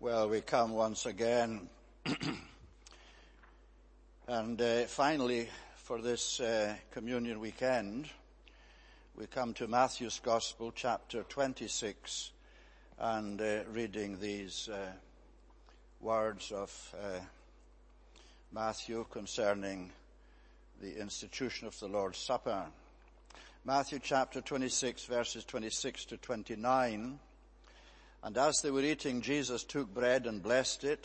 Well, we come once again, and finally, for this communion weekend, we come to Matthew's Gospel, chapter 26, and reading these words of Matthew concerning the institution of the Lord's Supper. Matthew chapter 26, verses 26 to 29. And as they were eating, Jesus took bread and blessed it,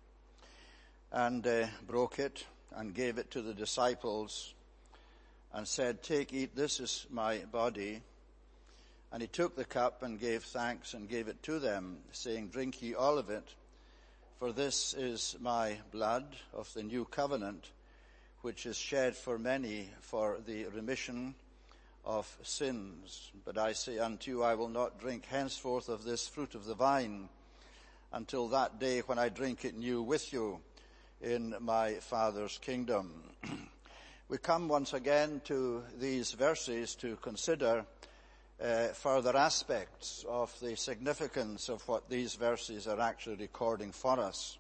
and broke it, and gave it to the disciples, and said, "Take, eat, this is my body." And he took the cup and gave thanks and gave it to them, saying, "Drink ye all of it, for this is my blood of the new covenant, which is shed for many for the remission of sins. But I say unto you, I will not drink henceforth of this fruit of the vine until that day when I drink it new with you in my Father's kingdom." We come once again to these verses to consider further aspects of the significance of what these verses are actually recording for us.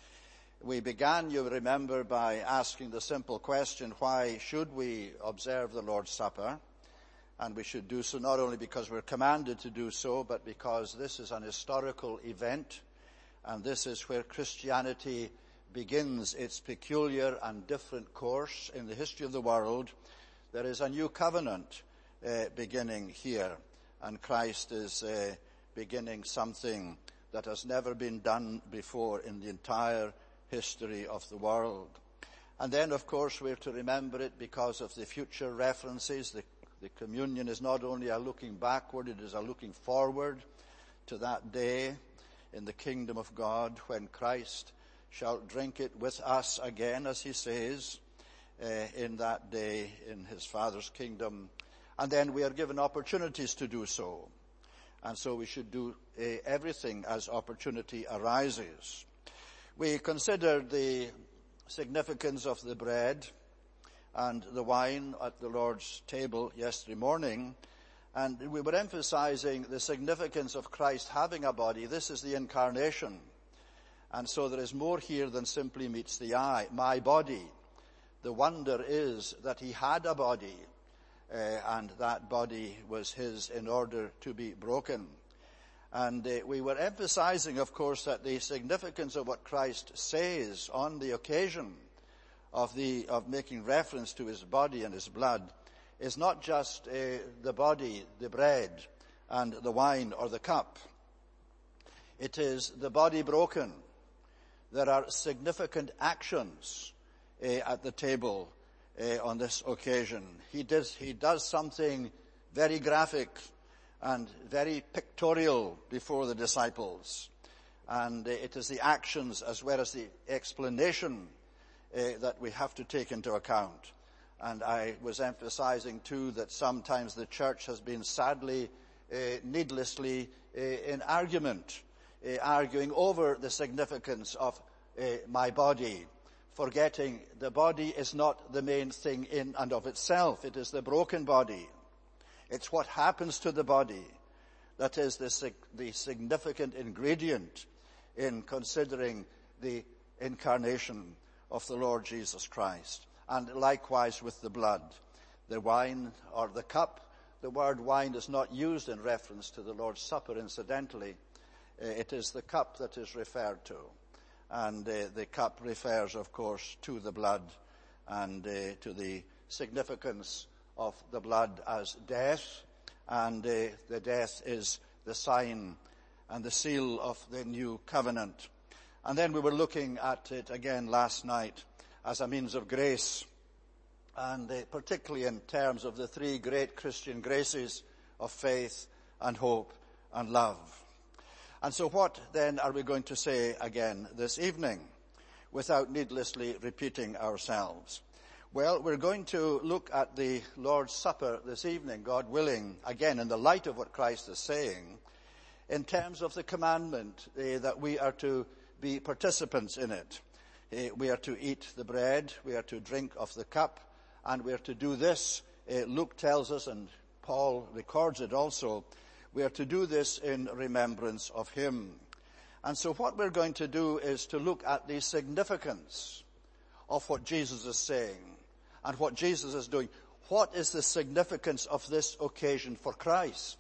We began, you remember, by asking the simple question, why should we observe the Lord's Supper? And we should do so not only because we're commanded to do so, but because this is an historical event, and this is where Christianity begins its peculiar and different course in the history of the world. There is a new covenant beginning here, and Christ is beginning something that has never been done before in the entire history of the world. And then, of course, we're to remember it because of the future references. The communion is not only a looking backward, it is a looking forward to that day in the kingdom of God when Christ shall drink it with us again, as he says, in that day in his Father's kingdom. And then we are given opportunities to do so. And so we should do everything as opportunity arises. We considered the significance of the bread and the wine at the Lord's table yesterday morning, and we were emphasizing the significance of Christ having a body. This is the incarnation, and so there is more here than simply meets the eye. My body. The wonder is that he had a body, and that body was his in order to be broken. And we were emphasizing, of course, that the significance of what Christ says on the occasion of making reference to his body and his blood is not just the body, the bread, and the wine or the cup. It is the body broken. There are significant actions at the table on this occasion. He does something very graphic and very pictorial before the disciples. And it is the actions as well as the explanation that we have to take into account. And I was emphasizing too that sometimes the church has been sadly, needlessly in argument, arguing over the significance of my body, forgetting the body is not the main thing in and of itself. It is the broken body. It's what happens to the body that is the significant ingredient in considering the incarnation of the Lord Jesus Christ. And likewise with the blood. The wine or the cup, the word wine is not used in reference to the Lord's Supper, incidentally. It is the cup that is referred to. And the cup refers, of course, to the blood and to the significance of the blood as death. And the death is the sign and the seal of the new covenant. And then we were looking at it again last night as a means of grace, and particularly in terms of the three great Christian graces of faith and hope and love. And so what then are we going to say again this evening without needlessly repeating ourselves? Well, we're going to look at the Lord's Supper this evening, God willing, again in the light of what Christ is saying, in terms of the commandment that we are to be participants in it. We are to eat the bread, we are to drink of the cup, and we are to do this, Luke tells us, and Paul records it also, we are to do this in remembrance of him. And so what we're going to do is to look at the significance of what Jesus is saying and what Jesus is doing. What is the significance of this occasion for Christ?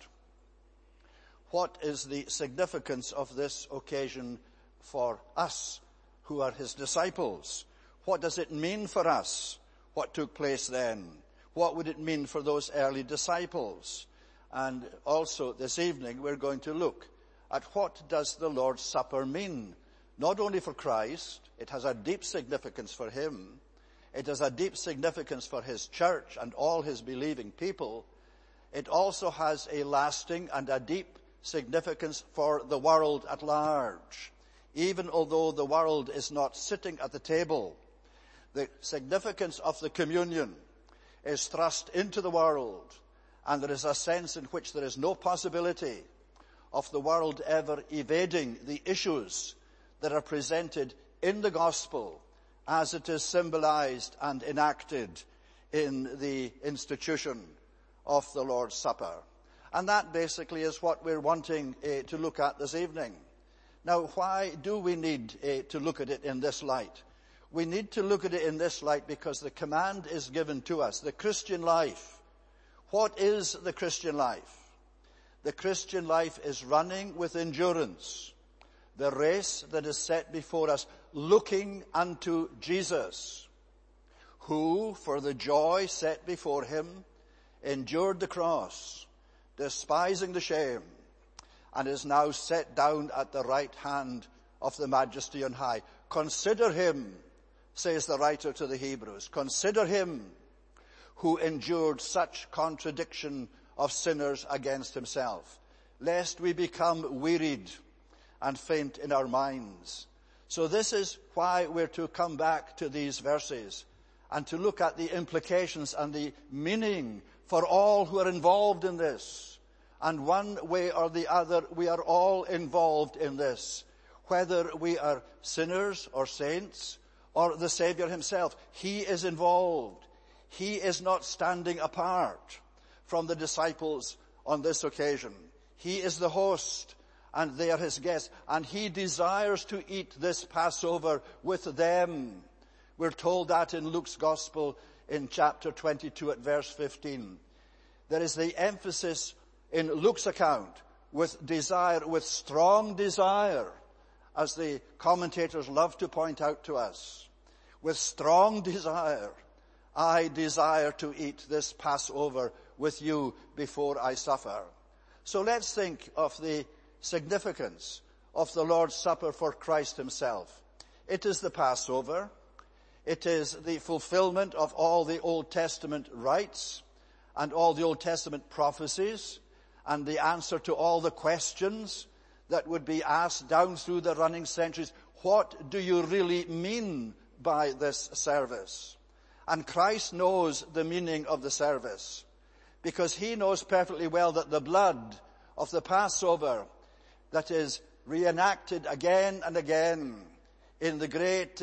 What is the significance of this occasion for us who are his disciples? What does it mean for us, what took place then? What would it mean for those early disciples? And also this evening we're going to look at what does the Lord's Supper mean? Not only for Christ, it has a deep significance for him. It has a deep significance for his church and all his believing people. It also has a lasting and a deep significance for the world at large. Even although the world is not sitting at the table, the significance of the communion is thrust into the world, and there is a sense in which there is no possibility of the world ever evading the issues that are presented in the gospel as it is symbolized and enacted in the institution of the Lord's Supper. And that basically is what we're wanting to look at this evening. Now, why do we need to look at it in this light? We need to look at it in this light because the command is given to us. The Christian life. What is the Christian life? The Christian life is running with endurance the race that is set before us, looking unto Jesus, who, for the joy set before him, endured the cross, despising the shame, and is now set down at the right hand of the Majesty on high. Consider him, says the writer to the Hebrews, consider him who endured such contradiction of sinners against himself, lest we become wearied and faint in our minds. So this is why we're to come back to these verses and to look at the implications and the meaning for all who are involved in this. And one way or the other, we are all involved in this, whether we are sinners or saints or the Savior himself. He is involved. He is not standing apart from the disciples on this occasion. He is the host and they are his guests, and he desires to eat this Passover with them. We're told that in Luke's Gospel in chapter 22 at verse 15. There is the emphasis in Luke's account with desire, with strong desire, as the commentators love to point out to us. With strong desire, I desire to eat this Passover with you before I suffer. So let's think of the significance of the Lord's Supper for Christ himself. It is the Passover. It is the fulfillment of all the Old Testament rites and all the Old Testament prophecies and the answer to all the questions that would be asked down through the running centuries. What do you really mean by this service? And Christ knows the meaning of the service, because he knows perfectly well that the blood of the Passover that is reenacted again and again in the great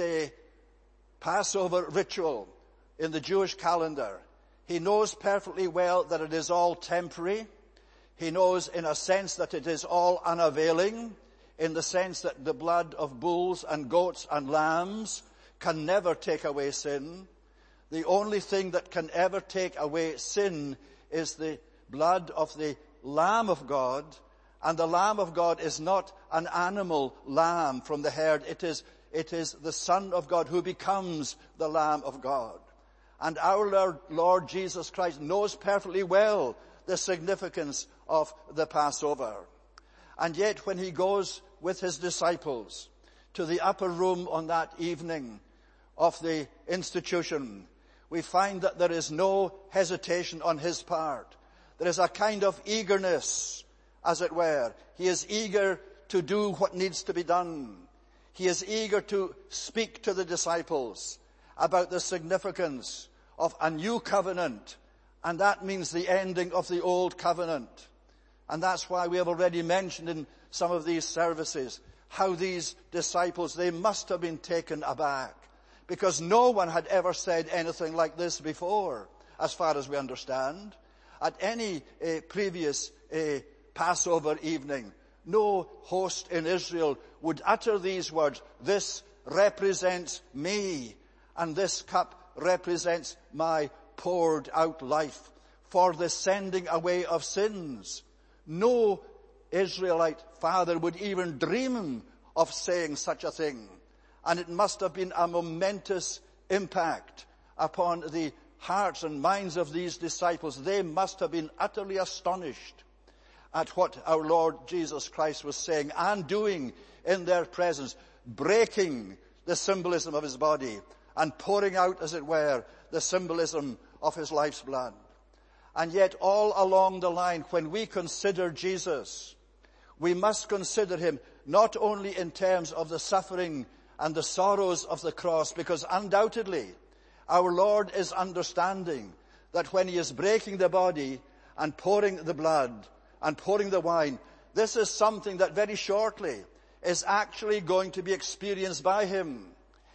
Passover ritual in the Jewish calendar, he knows perfectly well that it is all temporary. He knows in a sense that it is all unavailing, in the sense that the blood of bulls and goats and lambs can never take away sin. The only thing that can ever take away sin is the blood of the Lamb of God. And the Lamb of God is not an animal lamb from the herd. It is the Son of God who becomes the Lamb of God. And our Lord Jesus Christ knows perfectly well the significance of the Passover. And yet when he goes with his disciples to the upper room on that evening of the institution, we find that there is no hesitation on his part. There is a kind of eagerness, as it were. He is eager to do what needs to be done. He is eager to speak to the disciples about the significance of a new covenant, and that means the ending of the old covenant. And that's why we have already mentioned in some of these services how these disciples, they must have been taken aback, because no one had ever said anything like this before, as far as we understand. At any previous Passover evening, no host in Israel would utter these words, "This represents me, and this cup represents my poured out life for the sending away of sins." No Israelite father would even dream of saying such a thing. And it must have been a momentous impact upon the hearts and minds of these disciples. They must have been utterly astonished at what our Lord Jesus Christ was saying and doing in their presence, breaking the symbolism of his body and pouring out, as it were, the symbolism of his life's blood. And yet all along the line, when we consider Jesus, we must consider him not only in terms of the suffering and the sorrows of the cross, because undoubtedly our Lord is understanding that when he is breaking the body and pouring the blood and pouring the wine, this is something that very shortly is actually going to be experienced by him.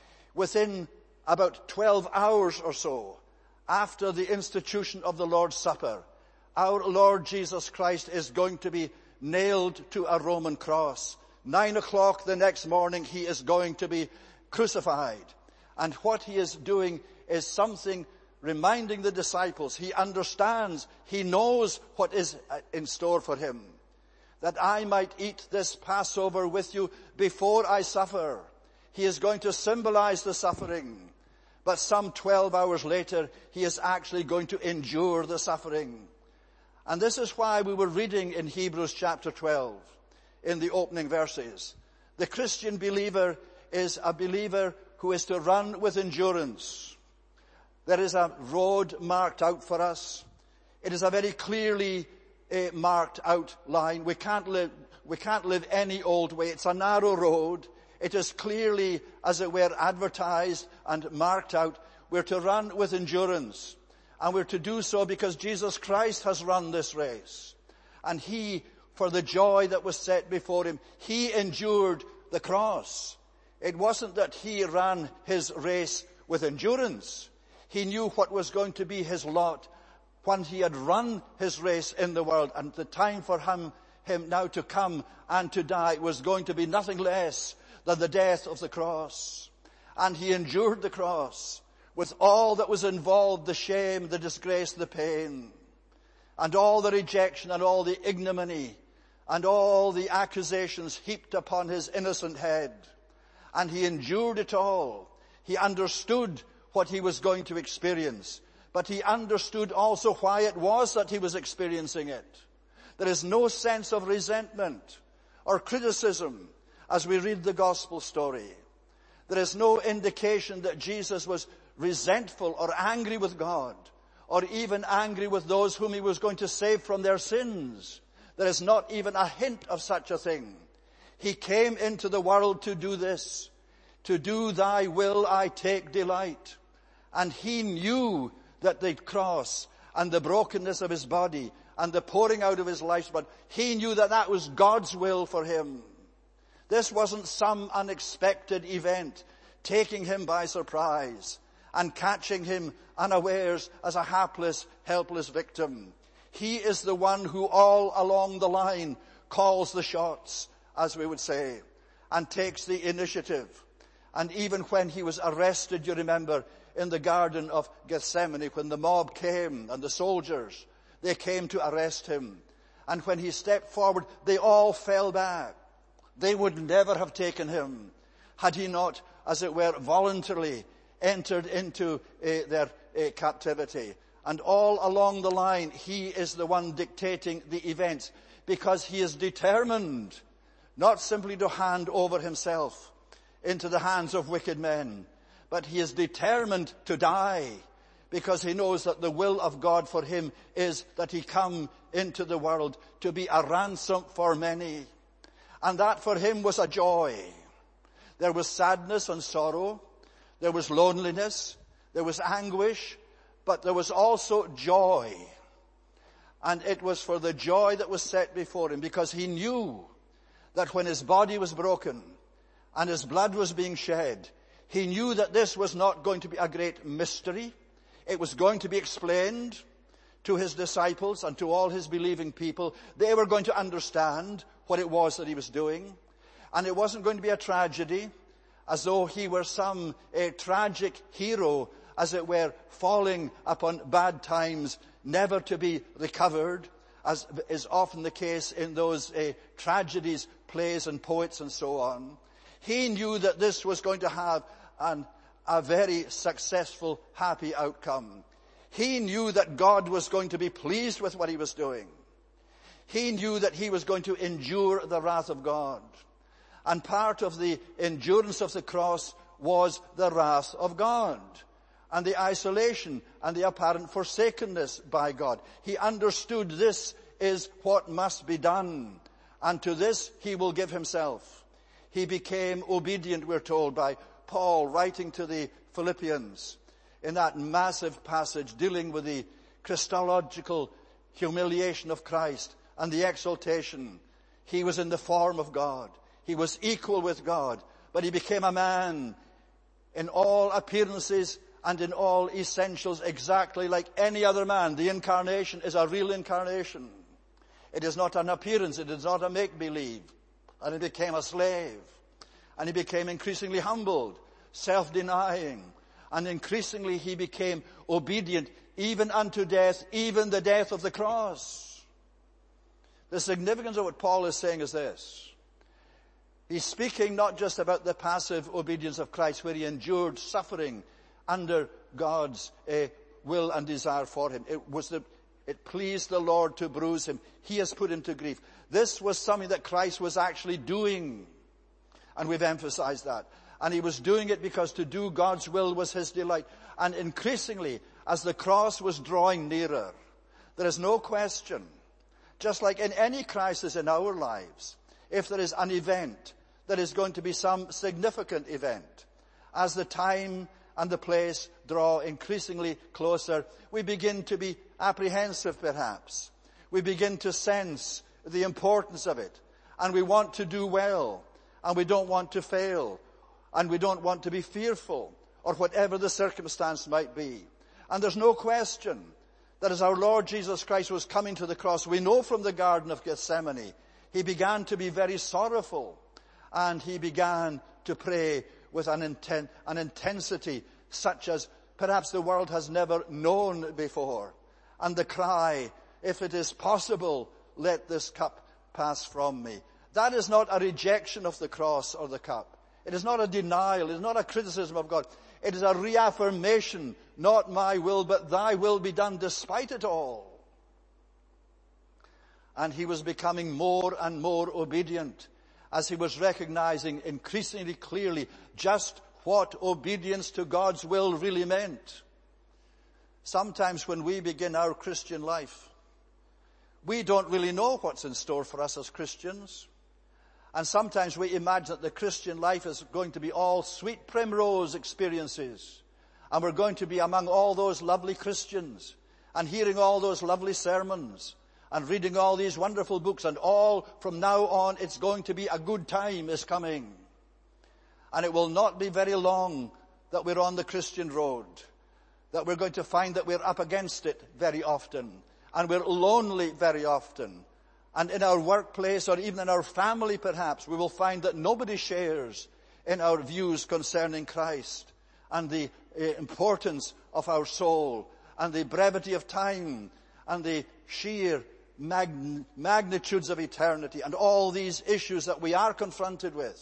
Within about 12 hours or so after the institution of the Lord's Supper, our Lord Jesus Christ is going to be nailed to a Roman cross. 9 o'clock the next morning, he is going to be crucified. And what he is doing is something reminding the disciples. He understands, he knows what is in store for him. That I might eat this Passover with you before I suffer. He is going to symbolize the suffering. But some 12 hours later, he is actually going to endure the suffering. And this is why we were reading in Hebrews chapter 12, in the opening verses. The Christian believer is a believer who is to run with endurance. There is a road marked out for us. It is a very clearly marked out line. We can't live any old way. It's a narrow road. It is clearly, as it were, advertised and marked out. We're to run with endurance. And we're to do so because Jesus Christ has run this race. And he, for the joy that was set before him, he endured the cross. It wasn't that he ran his race with endurance. He knew what was going to be his lot when he had run his race in the world. And the time for him now to come and to die was going to be nothing less than the death of the cross. And he endured the cross with all that was involved, the shame, the disgrace, the pain, and all the rejection and all the ignominy and all the accusations heaped upon his innocent head. And he endured it all. He understood what he was going to experience, but he understood also why it was that he was experiencing it. There is no sense of resentment or criticism as we read the gospel story. There is no indication that Jesus was resentful or angry with God, or even angry with those whom he was going to save from their sins. There is not even a hint of such a thing. He came into the world to do this. To do thy will I take delight. And he knew that the cross and the brokenness of his body and the pouring out of his life's blood, he knew that that was God's will for him. This wasn't some unexpected event taking him by surprise and catching him unawares as a hapless, helpless victim. He is the one who all along the line calls the shots, as we would say, and takes the initiative. And even when he was arrested, you remember, in the Garden of Gethsemane, when the mob came and the soldiers, they came to arrest him. And when he stepped forward, they all fell back. They would never have taken him had he not, as it were, voluntarily entered into their captivity. And all along the line, he is the one dictating the events, because he is determined not simply to hand over himself into the hands of wicked men, but he is determined to die, because he knows that the will of God for him is that he come into the world to be a ransom for many. And that for him was a joy. There was sadness and sorrow. There was loneliness. There was anguish. But there was also joy. And it was for the joy that was set before him, because he knew that when his body was broken and his blood was being shed, he knew that this was not going to be a great mystery. It was going to be explained to his disciples and to all his believing people. They were going to understand what it was that he was doing. And it wasn't going to be a tragedy, as though he were some tragic hero, as it were, falling upon bad times, never to be recovered, as is often the case in those tragedies, plays and poets and so on. He knew that this was going to have a very successful, happy outcome. He knew that God was going to be pleased with what he was doing. He knew that he was going to endure the wrath of God. And part of the endurance of the cross was the wrath of God and the isolation and the apparent forsakenness by God. He understood this is what must be done, and to this he will give himself. He became obedient, we're told, by Paul writing to the Philippians in that massive passage dealing with the Christological humiliation of Christ and the exaltation. He was in the form of God. He was equal with God, but he became a man in all appearances and in all essentials exactly like any other man. The incarnation is a real incarnation. It is not an appearance. It is not a make-believe. And he became a slave. And he became increasingly humbled, self-denying. And increasingly he became obedient even unto death, even the death of the cross. The significance of what Paul is saying is this. He's speaking not just about the passive obedience of Christ, where he endured suffering under God's will and desire for him. It pleased the Lord to bruise him. He has put him to grief. This was something that Christ was actually doing. And we've emphasized that. And he was doing it because to do God's will was his delight. And increasingly, as the cross was drawing nearer, there is no question, just like in any crisis in our lives, if there is an event, there is going to be some significant event. As the time and the place draw increasingly closer, we begin to be apprehensive perhaps. We begin to sense the importance of it. And we want to do well. And we don't want to fail. And we don't want to be fearful, or whatever the circumstance might be. And there's no question that as our Lord Jesus Christ was coming to the cross, we know from the Garden of Gethsemane, he began to be very sorrowful. And he began to pray with an intensity such as perhaps the world has never known before. And the cry, if it is possible, let this cup pass from me. That is not a rejection of the cross or the cup. It is not a denial. It is not a criticism of God. It is a reaffirmation, not my will, but thy will be done despite it all. And he was becoming more and more obedient as he was recognizing increasingly clearly just what obedience to God's will really meant. Sometimes when we begin our Christian life, we don't really know what's in store for us as Christians. And sometimes we imagine that the Christian life is going to be all sweet primrose experiences. And we're going to be among all those lovely Christians and hearing all those lovely sermons and reading all these wonderful books, and all from now on it's going to be a good time is coming. And it will not be very long that we're on the Christian road, that we're going to find that we're up against it very often, and we're lonely very often. And in our workplace or even in our family perhaps, we will find that nobody shares in our views concerning Christ and the importance of our soul and the brevity of time and the sheer magnitudes of eternity and all these issues that we are confronted with.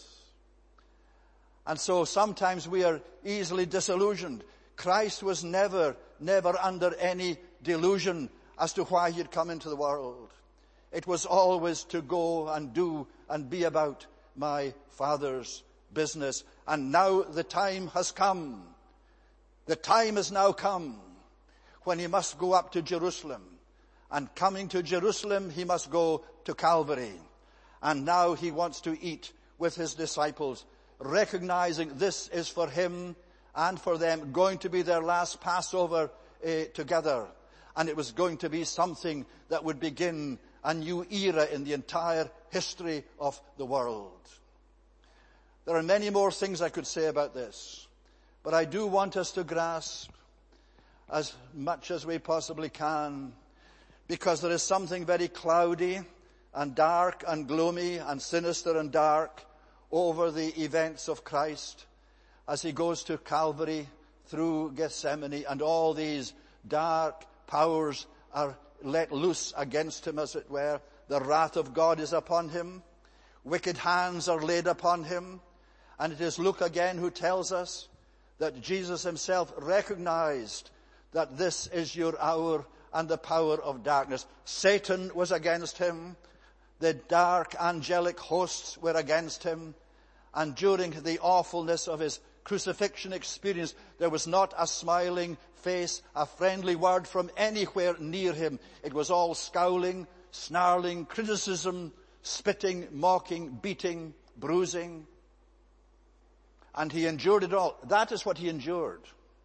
And so sometimes we are easily disillusioned. Christ was never under any delusion as to why he had come into the world. It was always to go and do and be about my Father's business. And now the time has come. The time has now come when he must go up to Jerusalem. And coming to Jerusalem, he must go to Calvary. And now he wants to eat with his disciples, recognizing this is for him and for them going to be their last Passover together. And it was going to be something that would begin a new era in the entire history of the world. There are many more things I could say about this, but I do want us to grasp as much as we possibly can, because there is something very cloudy and dark and gloomy and sinister and dark over the events of Christ as he goes to Calvary through Gethsemane, and all these dark powers are let loose against him, as it were. The wrath of God is upon him. Wicked hands are laid upon him. And it is Luke again who tells us that Jesus himself recognized that this is your hour and the power of darkness. Satan was against him. The dark angelic hosts were against him. And during the awfulness of his crucifixion experience, there was not a smiling face, a friendly word from anywhere near him. It was all scowling, snarling, criticism, spitting, mocking, beating, bruising. And he endured it all. That is what he endured.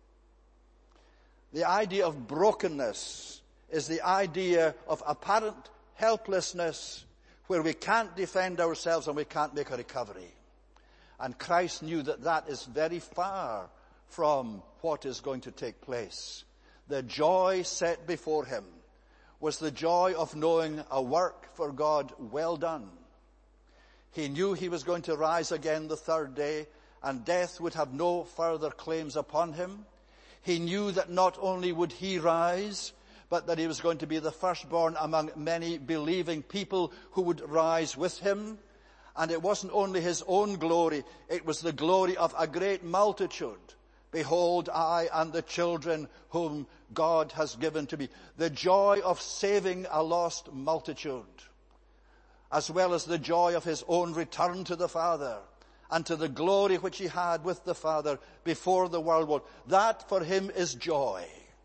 The idea of brokenness is the idea of apparent helplessness where we can't defend ourselves and we can't make a recovery. And Christ knew that that is very far from what is going to take place. The joy set before him was the joy of knowing a work for God well done. He knew he was going to rise again the third day, and death would have no further claims upon him. He knew that not only would he rise, but that he was going to be the firstborn among many believing people who would rise with him. And it wasn't only his own glory, it was the glory of a great multitude. Behold, I and the children whom God has given to me. The joy of saving a lost multitude, as well as the joy of his own return to the Father and to the glory which he had with the Father before the world was. That for him is joy.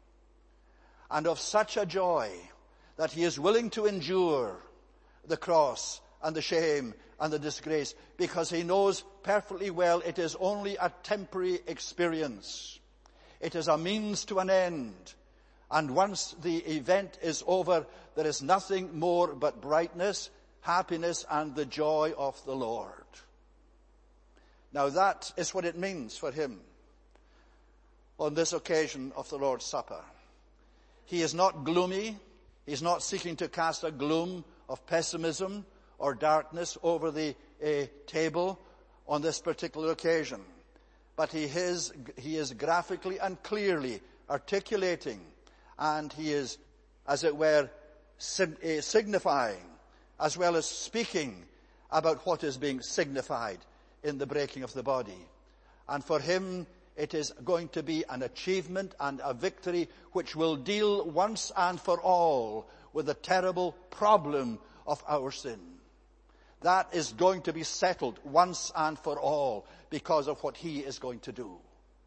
And of such a joy that he is willing to endure the cross and the shame and the disgrace, because he knows perfectly well it is only a temporary experience. It is a means to an end. And once the event is over, there is nothing more but brightness, happiness, and the joy of the Lord. Now that is what it means for him on this occasion of the Lord's Supper. He is not gloomy. He's not seeking to cast a gloom of pessimism or darkness over the table on this particular occasion. But he is graphically and clearly articulating, and he is, as it were, signifying, as well as speaking about what is being signified in the breaking of the body. And for him, it is going to be an achievement and a victory which will deal once and for all with the terrible problem of our sin. That is going to be settled once and for all because of what he is going to do.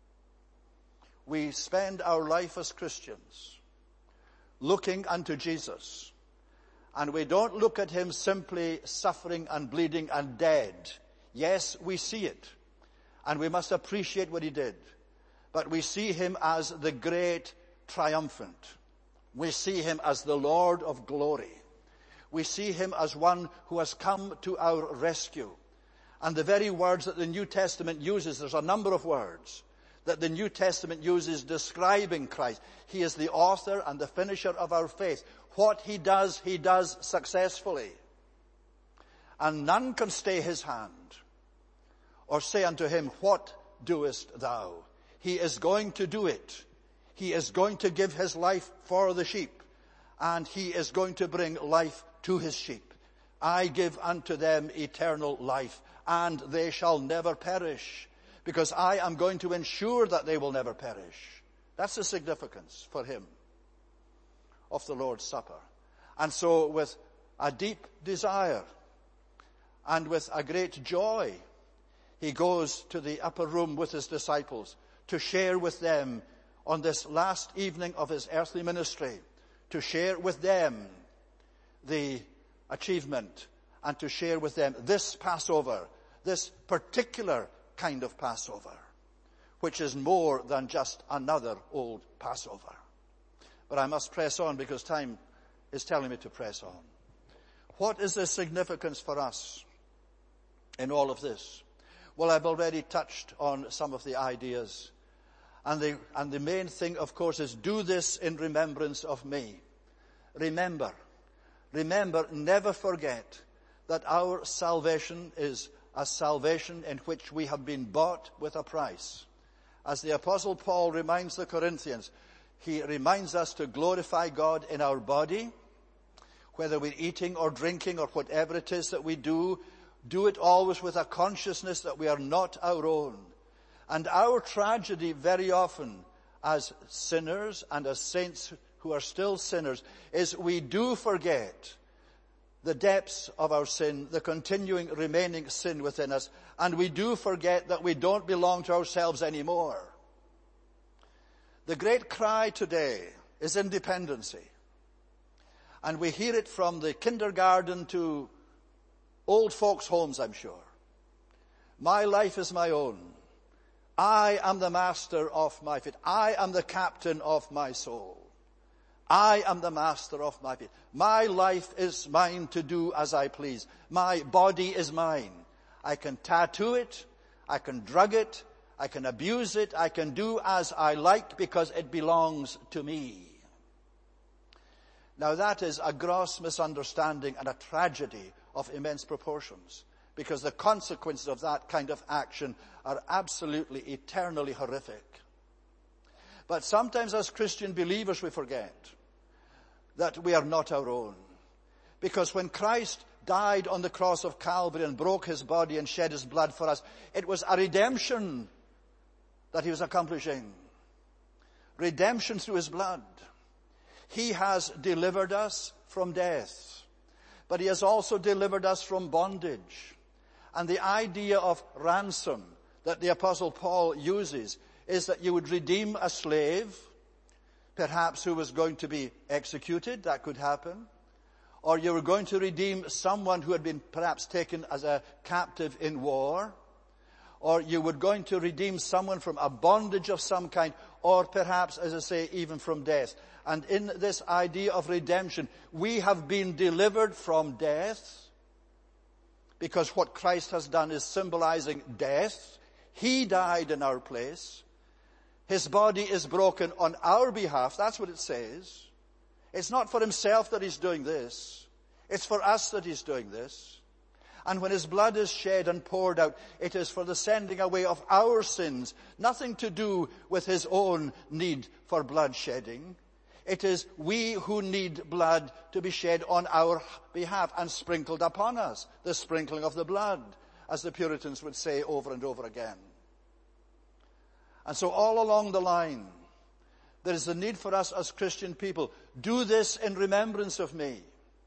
We spend our life as Christians looking unto Jesus, and we don't look at him simply suffering and bleeding and dead. Yes, we see it, and we must appreciate what he did. But we see him as the great triumphant. We see him as the Lord of glory. We see him as one who has come to our rescue. And the very words that the New Testament uses, there's a number of words that the New Testament uses describing Christ. He is the author and the finisher of our faith. What he does successfully. And none can stay his hand or say unto him, what doest thou? He is going to do it. He is going to give his life for the sheep, and he is going to bring life to his sheep. I give unto them eternal life, and they shall never perish, because I am going to ensure that they will never perish. That's the significance for him of the Lord's Supper. And so with a deep desire and with a great joy, he goes to the upper room with his disciples to share with them on this last evening of his earthly ministry, to share with them the achievement and to share with them this Passover, this particular kind of Passover, which is more than just another old Passover. But I must press on because time is telling me to press on. What is the significance for us in all of this? Well, I've already touched on some of the ideas. And the main thing, of course, is do this in remembrance of me. Remember remember, never forget that our salvation is a salvation in which we have been bought with a price. As the Apostle Paul reminds the Corinthians, he reminds us to glorify God in our body, whether we're eating or drinking or whatever it is that we do it always with a consciousness that we are not our own. And our tragedy very often as sinners and as saints who are still sinners is we do forget the depths of our sin, the continuing remaining sin within us, and we do forget that we don't belong to ourselves anymore. The great cry today is independency. And we hear it from the kindergarten to old folks' homes, I'm sure. My life is my own. I am the master of my fate. I am the captain of my soul. I am the master of my fate. My life is mine to do as I please. My body is mine. I can tattoo it. I can drug it. I can abuse it. I can do as I like because it belongs to me. Now that is a gross misunderstanding and a tragedy of immense proportions, because the consequences of that kind of action are absolutely, eternally horrific. But sometimes as Christian believers we forget that we are not our own. Because when Christ died on the cross of Calvary and broke his body and shed his blood for us, it was a redemption that he was accomplishing. Redemption through his blood. He has delivered us from death, but he has also delivered us from bondage. And the idea of ransom that the Apostle Paul uses is that you would redeem a slave, perhaps who was going to be executed, that could happen, or you were going to redeem someone who had been perhaps taken as a captive in war, or you were going to redeem someone from a bondage of some kind, or perhaps, as I say, even from death. And in this idea of redemption, we have been delivered from death, because what Christ has done is symbolizing death. He died in our place. His body is broken on our behalf. That's what it says. It's not for himself that he's doing this. It's for us that he's doing this. And when his blood is shed and poured out, it is for the sending away of our sins. Nothing to do with his own need for blood shedding. It is we who need blood to be shed on our behalf and sprinkled upon us. The sprinkling of the blood, as the Puritans would say over and over again. And so all along the line, there is the need for us as Christian people. Do this in remembrance of me.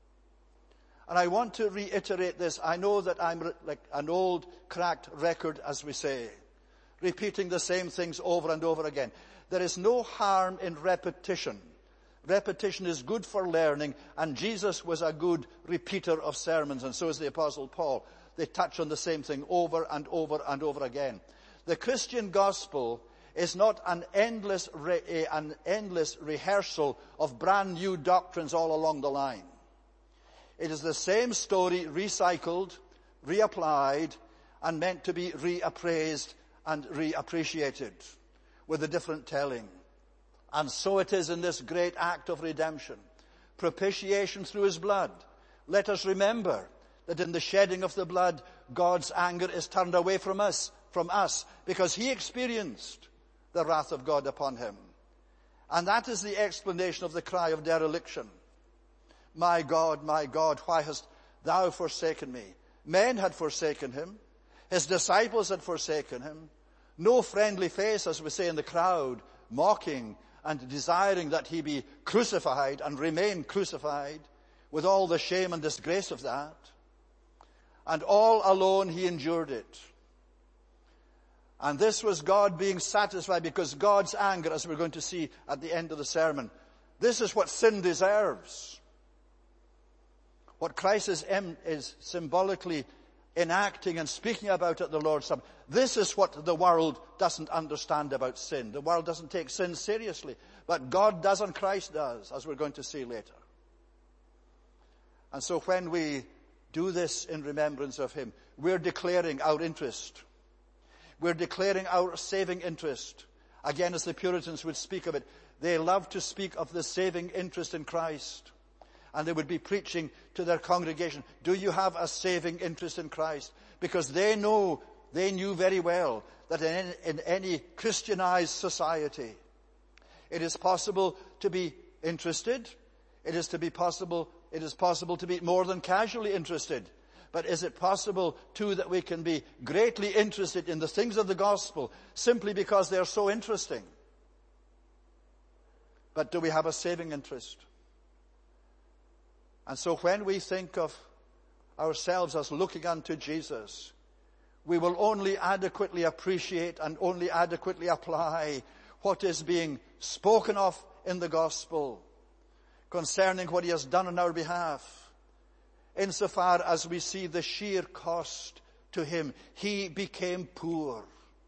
And I want to reiterate this. I know that I'm like an old cracked record, as we say, repeating the same things over and over again. There is no harm in repetition. Repetition is good for learning, and Jesus was a good repeater of sermons, and so is the Apostle Paul. They touch on the same thing over and over and over again. The Christian gospel is not an endless rehearsal of brand new doctrines all along the line. It is the same story recycled, reapplied, and meant to be reappraised and reappreciated with a different telling. And so it is in this great act of redemption. Propitiation through his blood. Let us remember that in the shedding of the blood, God's anger is turned away from us, because he experienced the wrath of God upon him. And that is the explanation of the cry of dereliction. My God, why hast thou forsaken me? Men had forsaken him. His disciples had forsaken him. No friendly face, as we say in the crowd, mocking and desiring that he be crucified and remain crucified with all the shame and disgrace of that. And all alone he endured it. And this was God being satisfied, because God's anger, as we're going to see at the end of the sermon, this is what sin deserves. What Christ is symbolically enacting and speaking about at the Lord's Supper. This is what the world doesn't understand about sin. The world doesn't take sin seriously. But God does and Christ does, as we're going to see later. And so when we do this in remembrance of him, we're declaring our interest. We're declaring our saving interest. Again, as the Puritans would speak of it, they love to speak of the saving interest in Christ. and they would be preaching to their congregation, do you have a saving interest in Christ? Because they knew very well that in any Christianized society, it is possible to be interested. It is possible to be more than casually interested. But is it possible, too, that we can be greatly interested in the things of the gospel simply because they are so interesting? But do we have a saving interest? And so when we think of ourselves as looking unto Jesus, we will only adequately appreciate and only adequately apply what is being spoken of in the gospel concerning what he has done on our behalf, insofar as we see the sheer cost to him. He became poor.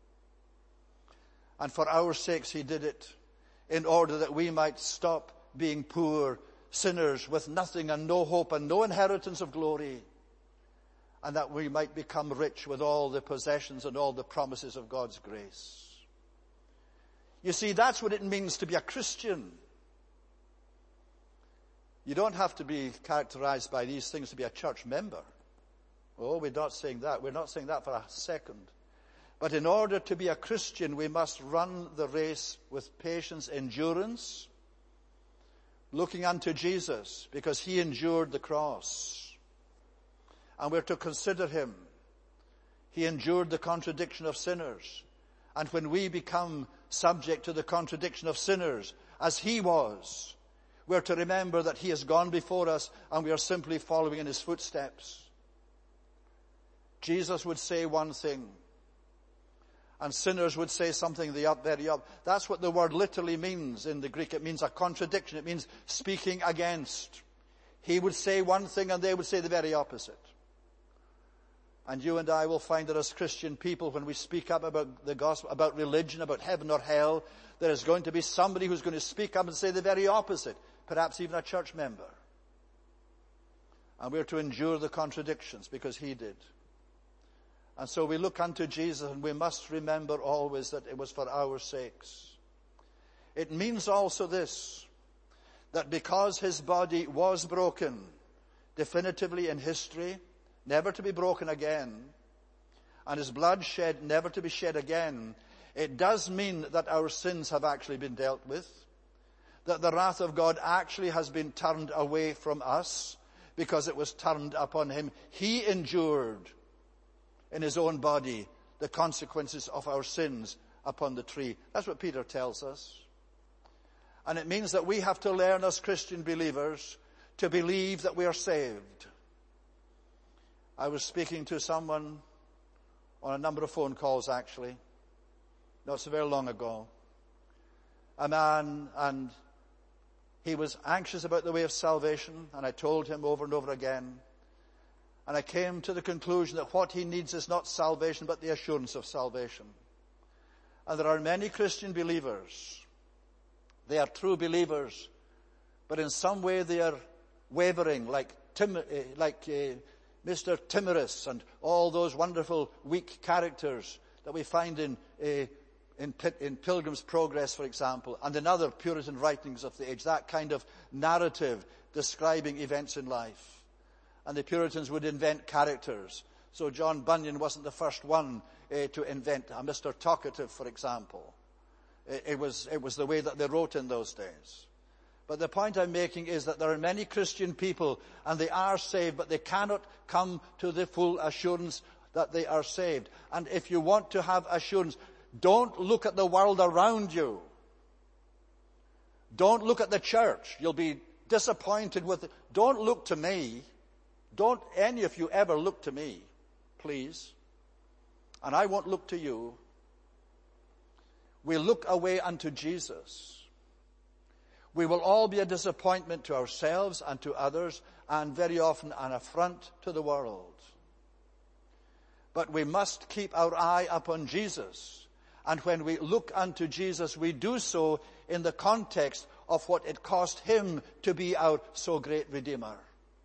And for our sakes he did it, in order that we might stop being poor sinners with nothing and no hope and no inheritance of glory, and that we might become rich with all the possessions and all the promises of God's grace. You see, that's what it means to be a Christian. You don't have to be characterized by these things to be a church member. Oh, we're not saying that. We're not saying that for a second. But in order to be a Christian, we must run the race with patience, endurance, looking unto Jesus, because he endured the cross. And we're to consider him. He endured the contradiction of sinners. And when we become subject to the contradiction of sinners, as he was, we're to remember that he has gone before us and we are simply following in his footsteps. Jesus would say one thing, and sinners would say something the very other. That's what the word literally means in the Greek. It means a contradiction. It means speaking against. He would say one thing and they would say the very opposite. And you and I will find that as Christian people, when we speak up about the gospel, about religion, about heaven or hell, there is going to be somebody who's going to speak up and say the very opposite, perhaps even a church member. And we're to endure the contradictions because he did. And so we look unto Jesus, and we must remember always that it was for our sakes. It means also this, that because his body was broken definitively in history, never to be broken again, and his blood shed, never to be shed again, it does mean that our sins have actually been dealt with, that the wrath of God actually has been turned away from us because it was turned upon him. He endured in his own body the consequences of our sins upon the tree. That's what Peter tells us. And it means that we have to learn as Christian believers to believe that we are saved. I was speaking to someone on a number of phone calls, actually, not so very long ago. A man, and he was anxious about the way of salvation, and I told him over and over again. And I came to the conclusion that what he needs is not salvation, but the assurance of salvation. And there are many Christian believers. They are true believers, but in some way they are wavering, like Mr. Timorous and all those wonderful weak characters that we find in Pilgrim's Progress, for example, and in other Puritan writings of the age, that kind of narrative describing events in life. And the Puritans would invent characters. So John Bunyan wasn't the first one to invent a Mr. Talkative, for example. It was the way that they wrote in those days. But the point I'm making is that there are many Christian people, and they are saved, but they cannot come to the full assurance that they are saved. And if you want to have assurance, don't look at the world around you. Don't look at the church. You'll be disappointed with it. Don't look to me. Don't any of you ever look to me, please. And I won't look to you. We look away unto Jesus. We will all be a disappointment to ourselves and to others, and very often an affront to the world. But we must keep our eye upon Jesus. And when we look unto Jesus, we do so in the context of what it cost him to be our so great Redeemer.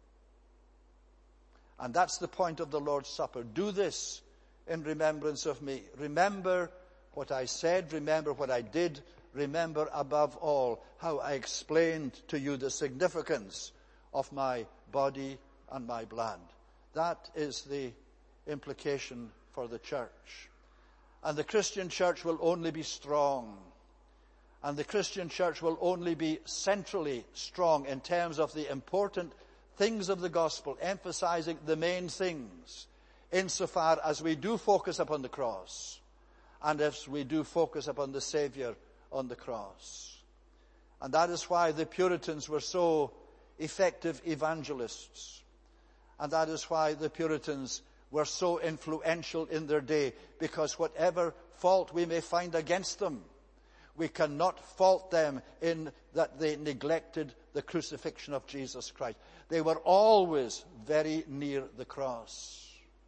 And that's the point of the Lord's Supper. Do this in remembrance of me. Remember what I said. Remember what I did. Remember above all how I explained to you the significance of my body and my blood. That is the implication for the church. And the Christian church will only be strong. And the Christian church will only be centrally strong in terms of the important things of the gospel, emphasizing the main things, insofar as we do focus upon the cross, and as we do focus upon the Savior on the cross. And that is why the Puritans were so effective evangelists. And that is why the Puritans were so influential in their day, because whatever fault we may find against them, we cannot fault them in that they neglected the crucifixion of Jesus Christ. They were always very near the cross.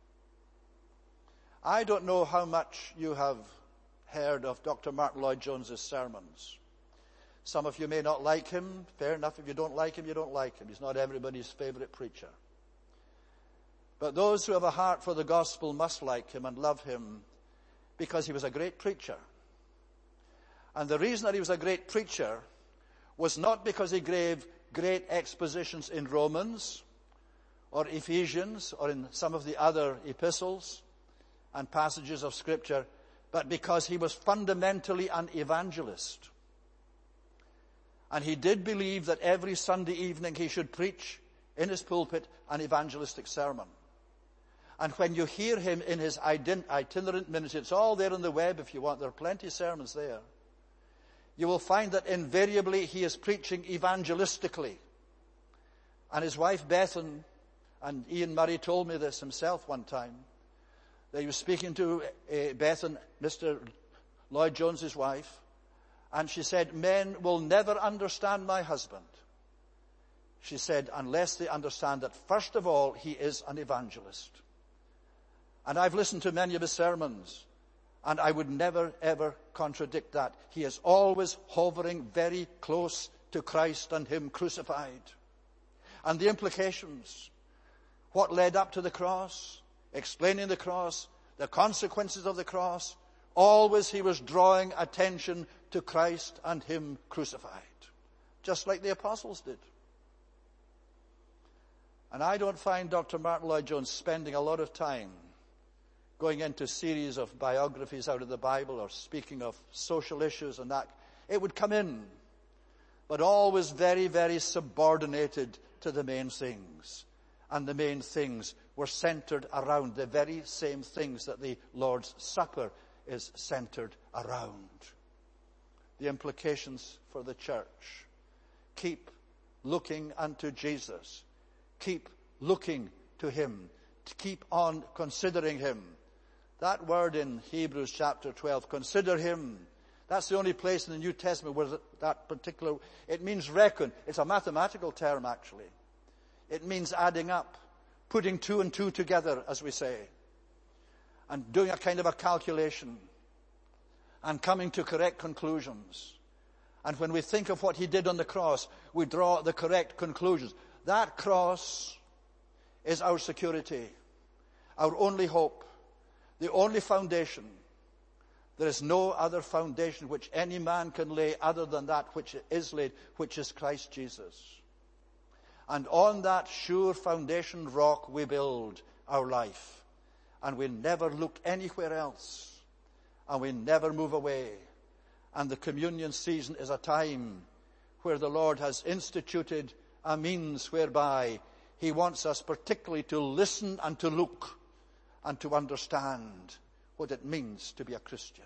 I don't know how much you have heard of Dr. Martin Lloyd-Jones's sermons. Some of you may not like him. Fair enough. If you don't like him, you don't like him. He's not everybody's favorite preacher. But those who have a heart for the gospel must like him and love him, because he was a great preacher. And the reason that he was a great preacher was not because he gave great expositions in Romans or Ephesians or in some of the other epistles and passages of Scripture, but because he was fundamentally an evangelist. And he did believe that every Sunday evening he should preach in his pulpit an evangelistic sermon. And when you hear him in his itinerant ministry, it's all there on the web if you want. There are plenty of sermons there. You will find that invariably he is preaching evangelistically. And his wife Bethan, and Ian Murray told me this himself one time, that he was speaking to Bethan, Mr. Lloyd-Jones's wife, and she said, "Men will never understand my husband," she said, "unless they understand that first of all he is an evangelist." And I've listened to many of his sermons, and I would never, ever contradict that. He is always hovering very close to Christ and him crucified. And the implications, what led up to the cross, explaining the cross, the consequences of the cross, always he was drawing attention to Christ and him crucified, just like the apostles did. And I don't find Dr. Martin Lloyd-Jones spending a lot of time going into series of biographies out of the Bible or speaking of social issues and that. It would come in, but always very, very subordinated to the main things. And the main things were centered around the very same things that the Lord's Supper is centered around. The implications for the church. Keep looking unto Jesus. Keep looking to him. To keep on considering him. That word in Hebrews chapter 12, consider him. That's the only place in the New Testament where that particular, it means reckon. It's a mathematical term actually. It means adding up, putting two and two together, as we say, and doing a kind of a calculation and coming to correct conclusions. And when we think of what he did on the cross, we draw the correct conclusions. That cross is our security, our only hope, the only foundation. There is no other foundation which any man can lay other than that which is laid, which is Christ Jesus. And on that sure foundation rock we build our life. And we never look anywhere else. And we never move away. And the communion season is a time where the Lord has instituted a means whereby he wants us particularly to listen and to look and to understand what it means to be a Christian.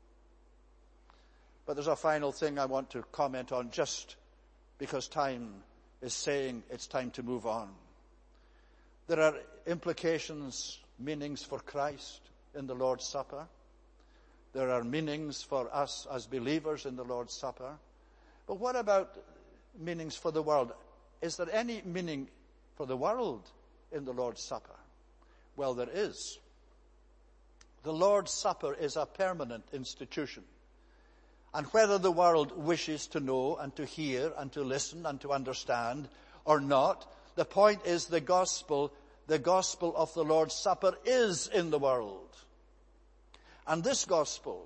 But there's a final thing I want to comment on, just because time is saying it's time to move on. There are implications, meanings for Christ in the Lord's Supper. There are meanings for us as believers in the Lord's Supper. But what about meanings for the world? Is there any meaning for the world in the Lord's Supper? Well, there is. The Lord's Supper is a permanent institution. And whether the world wishes to know and to hear and to listen and to understand or not, the point is the gospel of the Lord's Supper is in the world. And this gospel,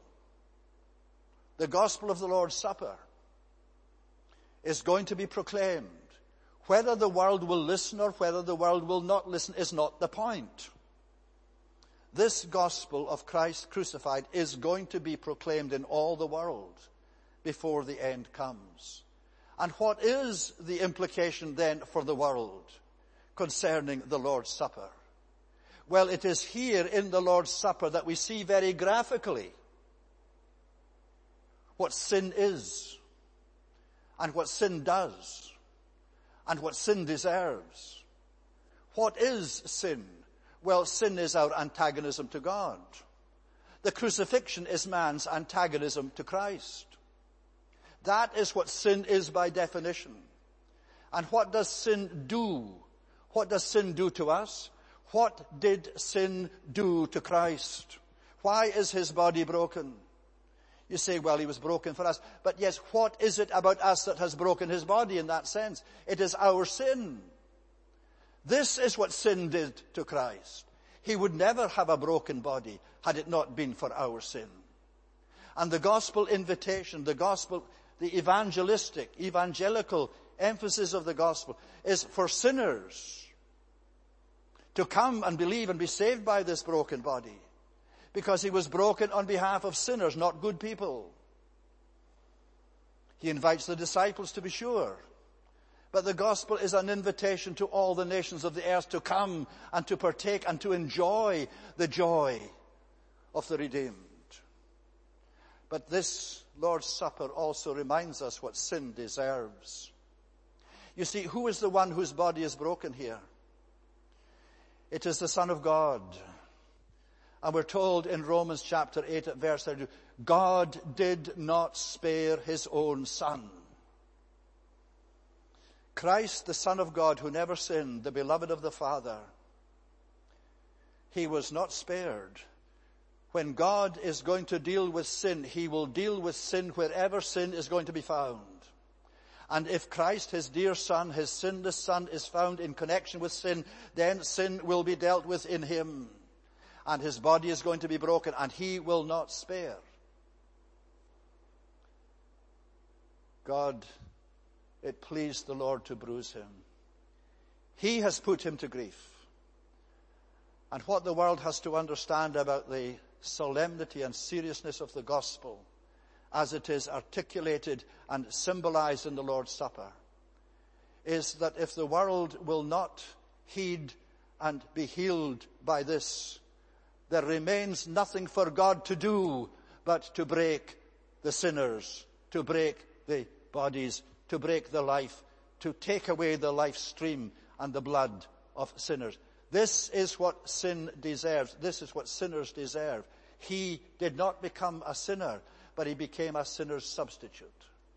the gospel of the Lord's Supper, is going to be proclaimed Whether the world will listen or whether the world will not listen is not the point. This gospel of Christ crucified is going to be proclaimed in all the world before the end comes. And what is the implication then for the world concerning the Lord's Supper? Well, it is here in the Lord's Supper that we see very graphically what sin is, and what sin does, and what sin deserves. What is sin? Well, sin is our antagonism to God. The crucifixion is man's antagonism to Christ. That is what sin is by definition. And what does sin do? What does sin do to us? What did sin do to Christ? Why is his body broken? You say, well, he was broken for us. But yes, what is it about us that has broken his body in that sense? It is our sin. This is what sin did to Christ. He would never have a broken body had it not been for our sin. And the gospel invitation, the evangelical emphasis of the gospel is for sinners to come and believe and be saved by this broken body. Because he was broken on behalf of sinners, not good people. He invites the disciples, to be sure. But the gospel is an invitation to all the nations of the earth to come and to partake and to enjoy the joy of the redeemed. But this Lord's Supper also reminds us what sin deserves. You see, who is the one whose body is broken here? It is the Son of God. And we're told in Romans chapter 8 at verse 32, God did not spare his own Son. Christ, the Son of God, who never sinned, the beloved of the Father, he was not spared. When God is going to deal with sin, he will deal with sin wherever sin is going to be found. And if Christ, his dear Son, his sinless Son, is found in connection with sin, then sin will be dealt with in him. And his body is going to be broken, and he will not spare. God, it pleased the Lord to bruise him. He has put him to grief. And what the world has to understand about the solemnity and seriousness of the gospel, as it is articulated and symbolized in the Lord's Supper, is that if the world will not heed and be healed by this, there remains nothing for God to do but to break the sinners, to break the bodies, to break the life, to take away the life stream and the blood of sinners. This is what sin deserves. This is what sinners deserve. He did not become a sinner, but he became a sinner's substitute.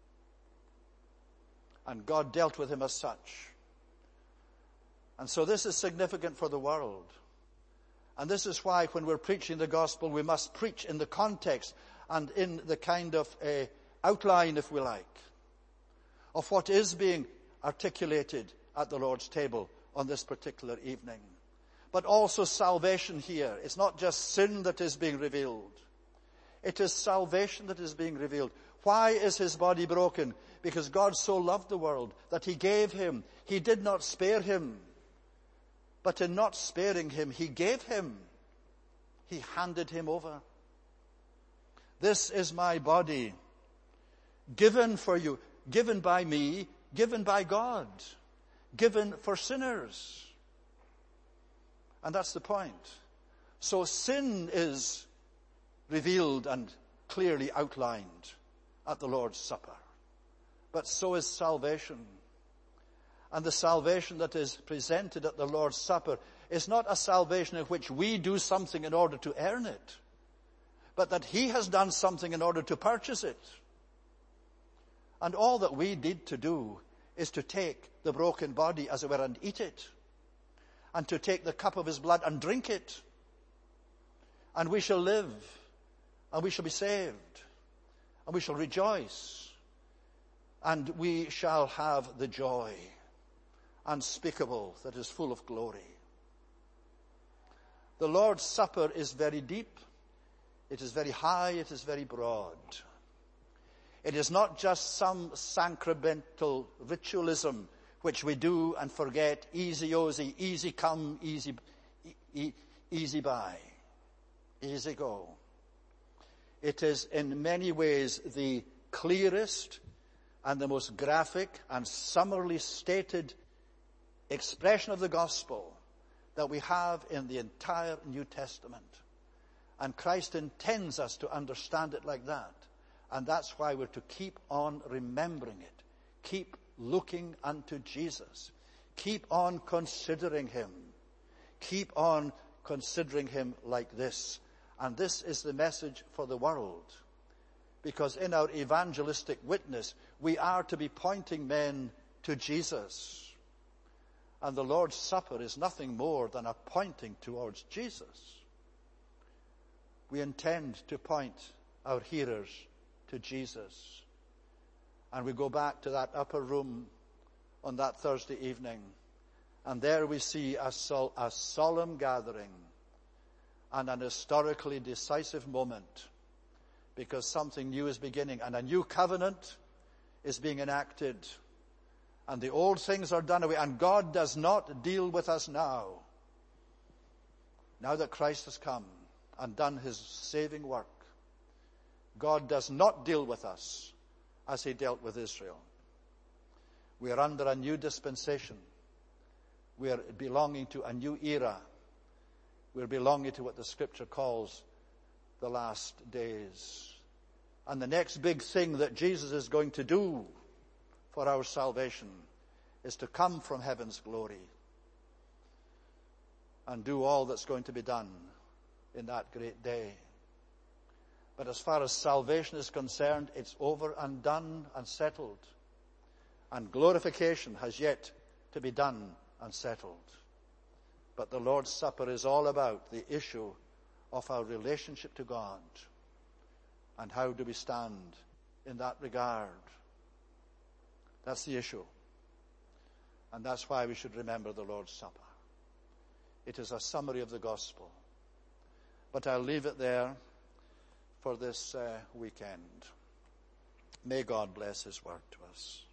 And God dealt with him as such. And so this is significant for the world. And this is why when we're preaching the gospel, we must preach in the context and in the kind of outline, if we like, of what is being articulated at the Lord's table on this particular evening. But also salvation here. It's not just sin that is being revealed. It is salvation that is being revealed. Why is his body broken? Because God so loved the world that he gave him. He did not spare him. But in not sparing him, he gave him. He handed him over. This is my body, given for you, given by me, given by God, given for sinners. And that's the point. So sin is revealed and clearly outlined at the Lord's Supper. But so is salvation. And the salvation that is presented at the Lord's Supper is not a salvation in which we do something in order to earn it, but that he has done something in order to purchase it. And all that we need to do is to take the broken body, as it were, and eat it, and to take the cup of his blood and drink it. And we shall live, and we shall be saved, and we shall rejoice, and we shall have the joy unspeakable that is full of glory. The Lord's Supper is very deep, it is very high, it is very broad. It is not just some sacramental ritualism which we do and forget, easy-ozy, easy come, easy buy, easy go. It is in many ways the clearest and the most graphic and summarily stated expression of the gospel that we have in the entire New Testament. And Christ intends us to understand it like that. And that's why we're to keep on remembering it. Keep looking unto Jesus. Keep on considering him. Keep on considering him like this. And this is the message for the world. Because in our evangelistic witness, we are to be pointing men to Jesus. And the Lord's Supper is nothing more than a pointing towards Jesus. We intend to point our hearers to Jesus. And we go back to that upper room on that Thursday evening. And there we see a solemn gathering and an historically decisive moment, because something new is beginning and a new covenant is being enacted. And the old things are done away. And God does not deal with us now. Now that Christ has come and done his saving work, God does not deal with us as he dealt with Israel. We are under a new dispensation. We are belonging to a new era. We're belonging to what the Scripture calls the last days. And the next big thing that Jesus is going to do for our salvation is to come from heaven's glory and do all that's going to be done in that great day. But as far as salvation is concerned, it's over and done and settled. And glorification has yet to be done and settled. But the Lord's Supper is all about the issue of our relationship to God. And how do we stand in that regard? That's the issue. And that's why we should remember the Lord's Supper. It is a summary of the gospel. But I'll leave it there for this weekend. May God bless his word to us.